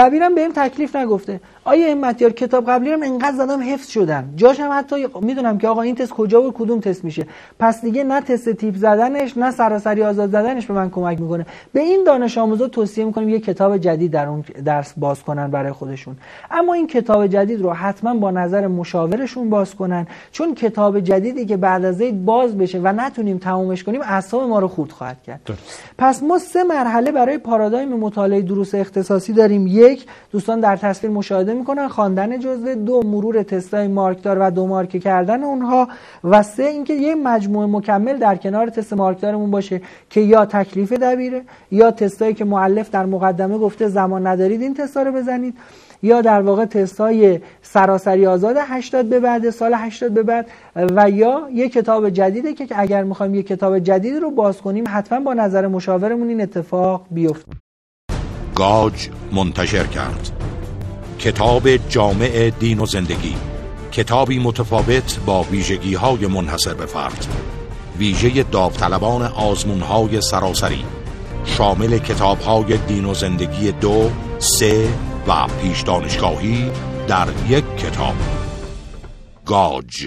دبیرم بهم تکلیف نگفته. آیا همتیار کتاب قبلی رو انقدر زدم حفظ شدم، جاشم حتی میدونم که آقا این تست کجا و کدوم تست میشه، پس دیگه نه تست تیپ زدنش نه سراسری آزاد زدنش به من کمک میکنه. به این دانش آموزا توصیه میکنیم یه کتاب جدید در اون درس باز کنن برای خودشون، اما این کتاب جدید رو حتما با نظر مشاورشون باز کنن، چون کتاب جدیدی که بعد از عید باز بشه و نتونیم تمومش کنیم اعصاب ما رو خورد خواهد کرد. پس ما 3 مرحله برای پارادایم مطالعه دروس اختصاصی داریم. 1 دوستان در تصویر مشاهده میکنن خواندن جزوه، 2 مرور تستای مارکدار و 2 مارک کردن اونها، و 3 اینکه یه مجموعه مکمل در کنار تست مارکدارمون باشه که یا تکلیف دبیره، یا تستایی که مؤلف در مقدمه گفته زمان ندارید این تستا رو بزنید، یا در واقع تستای سراسری آزاد 80 به بعد سال 80 به بعد، و یا یه کتاب جدیده که اگر میخوایم یه کتاب جدید رو باز کنیم حتما با نظر مشاورمون این اتفاق بیفته. گاج منتشر کرد کتاب جامع دین و زندگی، کتابی متفاوت با ویژگی‌های منحصر به فرد، ویژه داوطلبان آزمون‌های سراسری، شامل کتاب‌های دین و زندگی 2، 3 و پیش دانشگاهی در یک کتاب. گاج.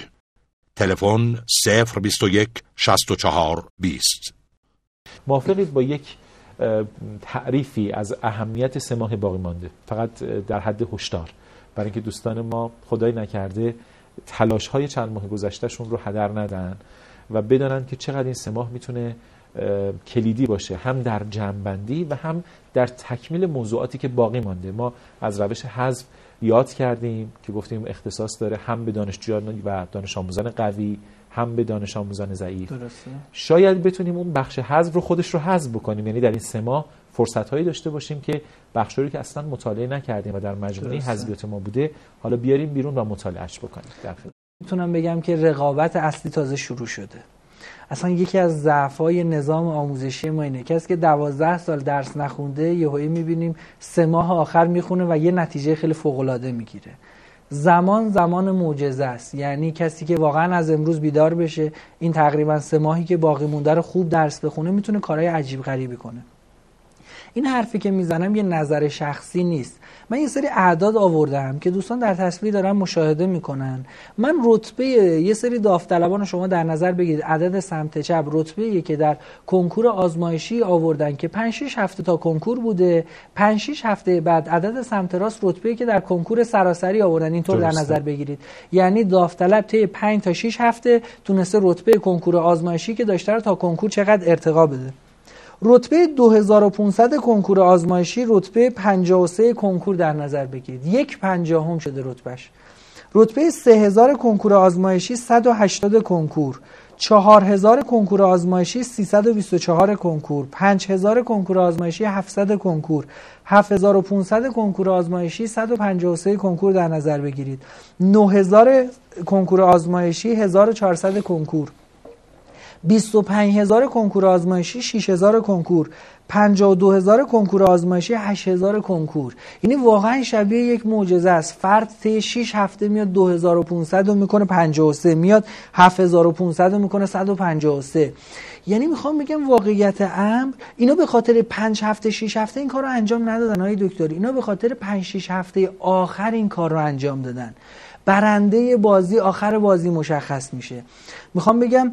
تلفن 021 64 20. موافقید با یک تعریفی از اهمیت 3 ماه باقی مانده، فقط در حد هشدار، برای اینکه دوستان ما خدای نکرده تلاش‌های چند ماه گذشتهشون رو هدر ندن و بدانن که چقدر این 3 ماه میتونه کلیدی باشه، هم در جمع‌بندی و هم در تکمیل موضوعاتی که باقی مانده. ما از روش حذف یاد کردیم که گفتیم اختصاص داره هم به دانشجویان و دانش آموزان قوی، هم به دانش آموزان ضعیف. درسته. شاید بتونیم اون بخش حذف رو خودش رو حذف بکنیم، یعنی در این 3 ماه فرصت‌هایی داشته باشیم که بخشی که اصلا مطالعه نکردیم و در مجموعه حذفیات ما بوده حالا بیاریم بیرون و مطالعهش بکنیم. میتونم بگم که رقابت اصلی تازه شروع شده. اصلا یکی از ضعف‌های نظام آموزشی ما اینه کسی که 12 سال درس نخونده یهویی می‌بینیم 3 ماه آخر میخونه و یه نتیجه خیلی فوق‌العاده میگیره. زمان معجزه است، یعنی کسی که واقعا از امروز بیدار بشه این تقریبا 3 ماهی که باقی مونده رو خوب درس بخونه میتونه کارهای عجیب غریبی کنه. این حرفی که میزنم یه نظر شخصی نیست، من یه سری اعداد آوردم که دوستان در تصویر دارن مشاهده میکنن. من رتبه یه سری داوطلبان شما در نظر بگیرید، عدد سمت چپ رتبه‌ای که در کنکور آزمایشی آوردن که 5-6 هفته تا کنکور بوده، 5-6 هفته بعد عدد سمت راست رتبه‌ای که در کنکور سراسری آوردن، اینطور در نظر بگیرید. یعنی داوطلب طی 5 تا 6 هفته تونسته رتبه کنکور آزمایشی که داشته رو تا کنکور چقدر ارتقا بده. رتبه 2500 کنکور آزمایشی رتبه 53 کنکور در نظر بگیرید، 1/50 شده رتبهش. رتبه 3000 کنکور آزمایشی 180 کنکور، 4000 کنکور آزمایشی 324 کنکور، 5000 کنکور آزمایشی 700 کنکور، 7500 کنکور آزمایشی 153 کنکور در نظر بگیرید، 9000 کنکور آزمایشی 1400 کنکور، 25000 کنکور آزمایشی 6000 کنکور، 52000 کنکور آزمایشی 8000 کنکور. یعنی واقعا شبیه یک معجزه است. فرد طی 6 هفته میاد 2500 رو میکنه 53، میاد 7500 رو میکنه 153. یعنی میخوام بگم واقعیت امر اینا به خاطر 5 هفته 6 هفته این کار رو انجام ندادن های دکتر، اینا به خاطر 5-6 هفته آخر این کار رو انجام دادن. برنده بازی آخر بازی مشخص میشه. میخوام بگم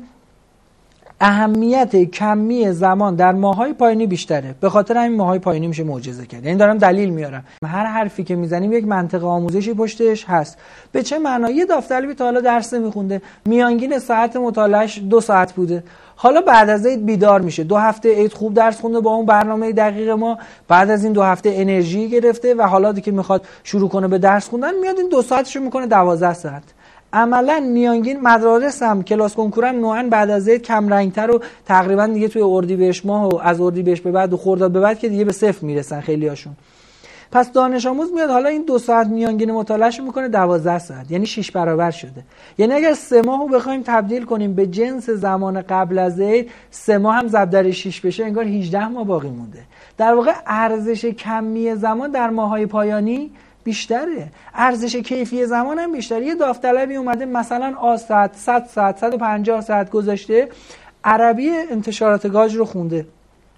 اهمیت کمی زمان در ماهای پایانی بیشتره، به خاطر همین ماهای پایانی میشه معجزه کرد. یعنی دارم دلیل میارم، هر حرفی که میزنیم یک منطق آموزشی پشتش هست. به چه معنی؟ یه داوطلبی تا حالا درس نمیخونده، میانگین ساعت مطالعهش 2 ساعت بوده، حالا بعد از عید بیدار میشه، 2 هفته عید خوب درس خونده با اون برنامه دقیق ما، بعد از این 2 هفته انرژی گرفته و حالا دیگه میخواد شروع کنه به درس خوندن، میاد این 2 ساعتشو میکنه 12 ساعت. عملا میانگین مدارس هم کلاس کنکور هم نوعا بعد از عید کم رنگتر و تقریبا دیگه توی اردیبهشت ماه و از اردیبهشت به بعد و خرداد به بعد که دیگه به 0 میرسن خیلی هاشون. پس دانش آموز میاد حالا این 2 ساعت میانگین مطالعهش میکنه 12 ساعت، یعنی 6 برابر شده. یعنی اگر 3 ماهو بخوایم تبدیل کنیم به جنس زمان قبل از عید، 3 ماه هم ضرب در 6 بشه انگار 18 ماه باقی مونده. در واقع ارزش کمی زمان در ماهای پایانی بیشتره، ارزش کیفی زمان هم بیشتره. یه داوطلبی اومده مثلا ساعت 100 ساعت 150 ساعت گذاشته عربی انتشارات گاج رو خونده،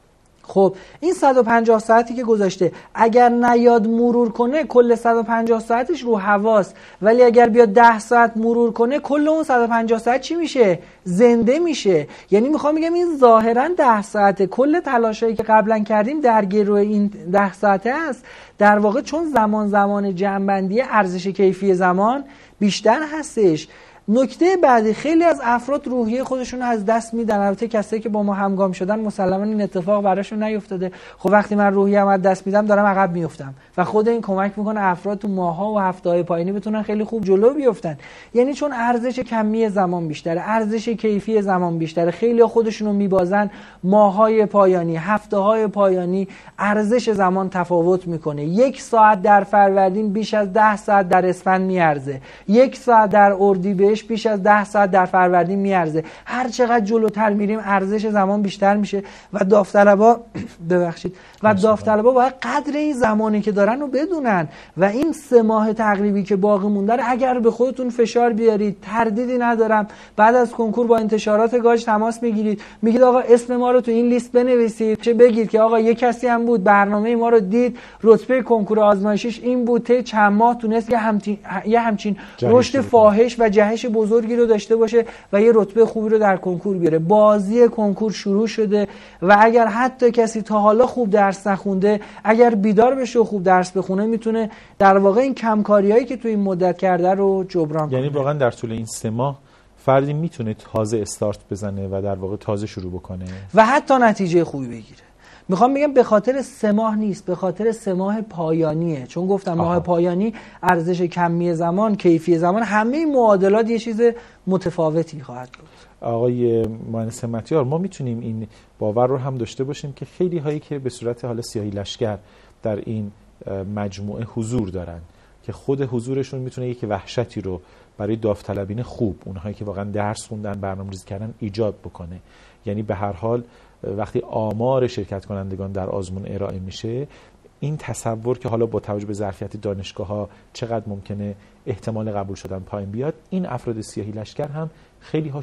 خب این 150 ساعتی که گذاشته اگر نیاد مرور کنه کل 150 ساعتش رو حواس، ولی اگر بیاد 10 ساعت مرور کنه کل اون 150 ساعت چی میشه؟ زنده میشه. یعنی میخوام بگم این ظاهرا 10 ساعته، کل تلاشایی که قبلا کردیم درگیر روی این 10 ساعته است. در واقع چون زمان جمع‌بندی ارزش کیفی زمان بیشتر هستش. نکته بعدی، خیلی از افراد روحیه خودشون رو از دست میدن. البته کسایی که با ما همگام شدن مسلما این اتفاق براشون نیفتاده. خب وقتی من روحیه‌ام از دست میدم دارم عقب میافتم و خود این کمک میکنه افراد تو ماها و هفته‌های پایینی بتونن خیلی خوب جلو بیافتن. یعنی چون ارزش کمی زمان بیشتره، ارزش کیفی زمان بیشتره، خیلی‌ها خودشون رو میبازن ماهای پایانی، هفته‌های پایانی ارزش زمان تفاوت میکنه. 1 ساعت در فروردین بیش از 10 ساعت در اسفند میارزه. 1 ساعت در اردیبهشت بیش از 10 ساعت در فروردین میارزه. هر چقدر جلوتر میریم ارزش زمان بیشتر میشه و داوطلبا باید قدر این زمانی که دارن رو بدونن و این 3 ماه تقریبی که باقی مونده اگر به خودتون فشار بیارید، تردیدی ندارم بعد از کنکور با انتشارات گاج تماس میگیرید، میگید آقا اسم ما رو تو این لیست بنویسید، چه بگید که آقا یه کسی هم بود برنامه ما رو دید، رتبه کنکور آزمایشیش این بود، طی چند ماه تونست یه همچین رشد فاحش و جهش بزرگی رو داشته باشه و یه رتبه خوبی رو در کنکور بیاره. بازی کنکور شروع شده و اگر حتی کسی تا حالا خوب درس نخونده، اگر بیدار بشه و خوب درس بخونه، میتونه در واقع این کمکاریایی که تو این مدت کرده رو جبران کنه. یعنی واقعا در طول این 3 ماه فردی میتونه تازه استارت بزنه و در واقع تازه شروع بکنه و حتی نتیجه خوبی بگیره. میخوام بگم به خاطر 3 ماه نیست، به خاطر 3 ماه پایانیه. چون گفتم ماه پایانی ارزش کمی زمان، کیفی زمان، همه این معادلات یه چیز متفاوتی خواهد بود. آقای مهندس همتیار، ما میتونیم این باور رو هم داشته باشیم که خیلی هایی که به صورت حالا سیاهی لشکر در این مجموعه حضور دارن که خود حضورشون میتونه یک وحشتی رو برای داوطلبین خوب، اونهایی که واقعا درس خوندن، برنامه‌ریزی کردن، ایجاد بکنه. یعنی به هر حال وقتی آمار شرکت کنندگان در آزمون ارائه میشه، این تصور که حالا با توجه به ظرفیت دانشگاه‌ها چقدر ممکنه احتمال قبول شدن پایین بیاد، این افراد سیاهی لشکر هم خیلی ها